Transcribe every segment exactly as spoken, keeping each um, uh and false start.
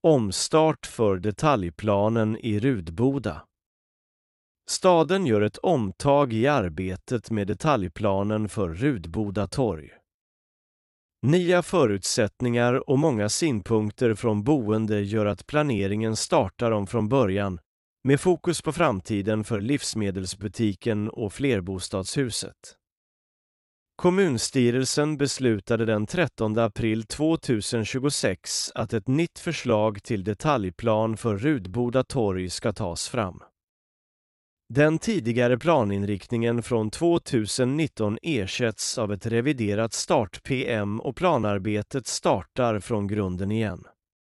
Omstart för detaljplanen i Rudboda. Staden gör ett omtag i arbetet med detaljplanen för Rudboda torg. Nya förutsättningar och många synpunkter från boende gör att planeringen startar om från början med fokus på framtiden för livsmedelsbutiken och flerbostadshuset. Kommunstyrelsen beslutade den trettonde april tvåtusentjugosex att ett nytt förslag till detaljplan för Rudboda torg ska tas fram. Den tidigare planinriktningen från tvåtusennitton ersätts av ett reviderat start-P M och planarbetet startar från grunden igen.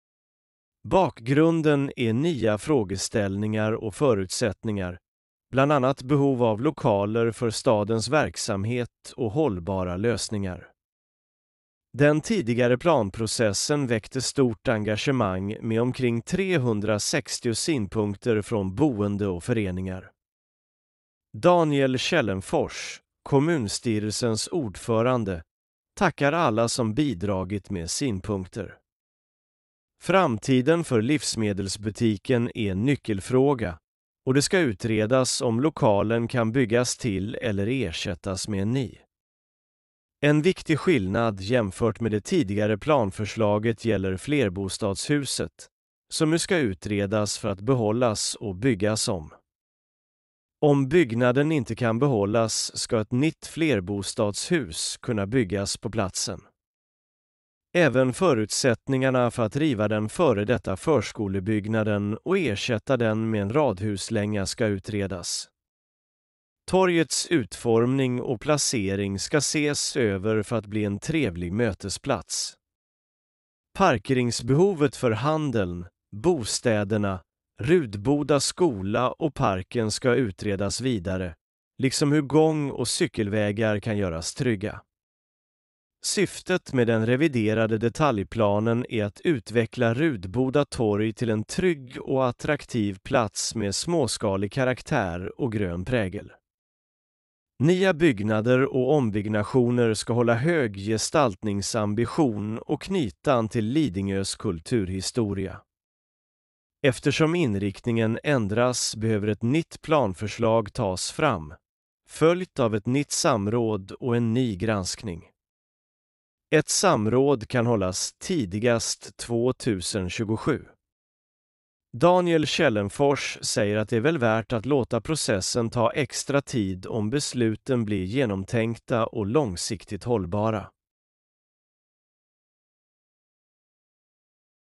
Bakgrunden är nya frågeställningar och förutsättningar, bland annat behov av lokaler för stadens verksamhet och hållbara lösningar. Den tidigare planprocessen väckte stort engagemang med omkring trehundrasextio synpunkter från boende och föreningar. Daniel Källenfors, kommunstyrelsens ordförande, tackar alla som bidragit med synpunkter. Framtiden för livsmedelsbutiken är en nyckelfråga och det ska utredas om lokalen kan byggas till eller ersättas med en ny. En viktig skillnad jämfört med det tidigare planförslaget gäller flerbostadshuset, som nu ska utredas för att behållas och byggas om. Om byggnaden inte kan behållas ska ett nytt flerbostadshus kunna byggas på platsen. Även förutsättningarna för att riva den före detta förskolebyggnaden och ersätta den med en radhuslänga ska utredas. Torgets utformning och placering ska ses över för att bli en trevlig mötesplats. Parkeringsbehovet för handeln, bostäderna, Rudboda skola och parken ska utredas vidare, liksom hur gång- och cykelvägar kan göras trygga. Syftet med den reviderade detaljplanen är att utveckla Rudboda torg till en trygg och attraktiv plats med småskalig karaktär och grön prägel. Nya byggnader och ombyggnationer ska hålla hög gestaltningsambition och knyta an till Lidingös kulturhistoria. Eftersom inriktningen ändras behöver ett nytt planförslag tas fram, följt av ett nytt samråd och en ny granskning. Ett samråd kan hållas tidigast tvåtusentjugosju. Daniel Källenfors säger att det är väl värt att låta processen ta extra tid om besluten blir genomtänkta och långsiktigt hållbara.